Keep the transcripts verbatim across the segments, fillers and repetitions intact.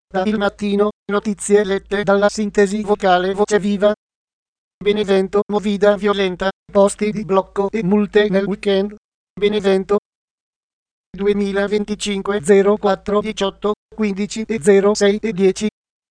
Da Il Mattino, notizie lette dalla sintesi vocale Voce Viva. Benevento, movida violenta, posti di blocco e multe nel weekend. Benevento, duemilaventicinque zero quattro diciotto quindici e zero sei e dieci.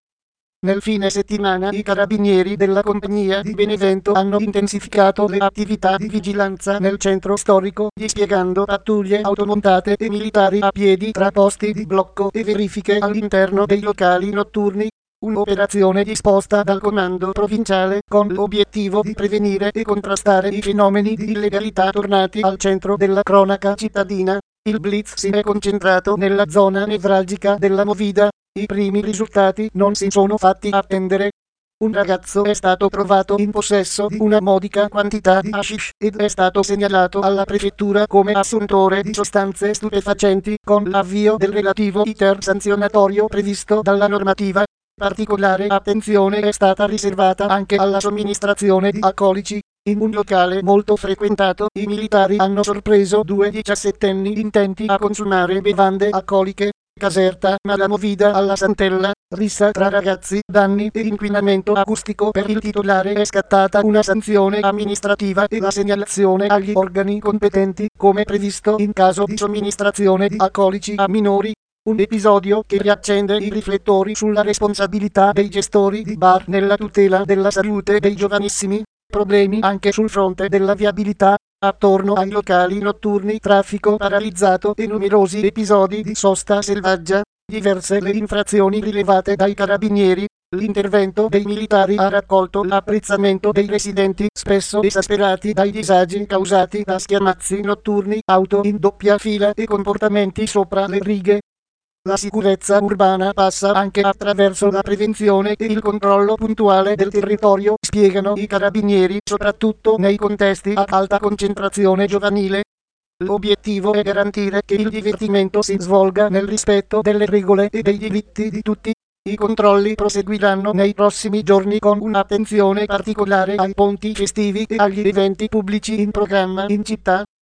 Nel fine settimana i carabinieri della compagnia di Benevento hanno intensificato le attività di vigilanza nel centro storico, dispiegando pattuglie automontate e militari a piedi tra posti di blocco e verifiche all'interno dei locali notturni. Un'operazione disposta dal comando provinciale con l'obiettivo di prevenire e contrastare i fenomeni di illegalità tornati al centro della cronaca cittadina. Il blitz si è concentrato nella zona nevralgica della movida. I primi risultati non si sono fatti attendere. Un ragazzo è stato trovato in possesso di una modica quantità di hashish ed è stato segnalato alla prefettura come assuntore di sostanze stupefacenti con l'avvio del relativo iter sanzionatorio previsto dalla normativa. Particolare attenzione è stata riservata anche alla somministrazione di alcolici. In un locale molto frequentato i militari hanno sorpreso due diciassettenni intenti a consumare bevande alcoliche. Caserta, mala movida alla Santella, rissa tra ragazzi, danni e inquinamento acustico. Per il titolare è scattata una sanzione amministrativa e la segnalazione agli organi competenti, come previsto in caso di somministrazione di alcolici a minori. Un episodio che riaccende i riflettori sulla responsabilità dei gestori di bar nella tutela della salute dei giovanissimi. Problemi anche sul fronte della viabilità. Attorno ai locali notturni traffico paralizzato e numerosi episodi di sosta selvaggia. Diverse le infrazioni rilevate dai carabinieri. L'intervento dei militari ha raccolto l'apprezzamento dei residenti, spesso esasperati dai disagi causati da schiamazzi notturni, auto in doppia fila e comportamenti sopra le righe. La sicurezza urbana passa anche attraverso la prevenzione e il controllo puntuale del territorio, spiegano i carabinieri, soprattutto nei contesti ad alta concentrazione giovanile. L'obiettivo è garantire che il divertimento si svolga nel rispetto delle regole e dei diritti di tutti. I controlli proseguiranno nei prossimi giorni con un'attenzione particolare ai ponti festivi e agli eventi pubblici in programma in città.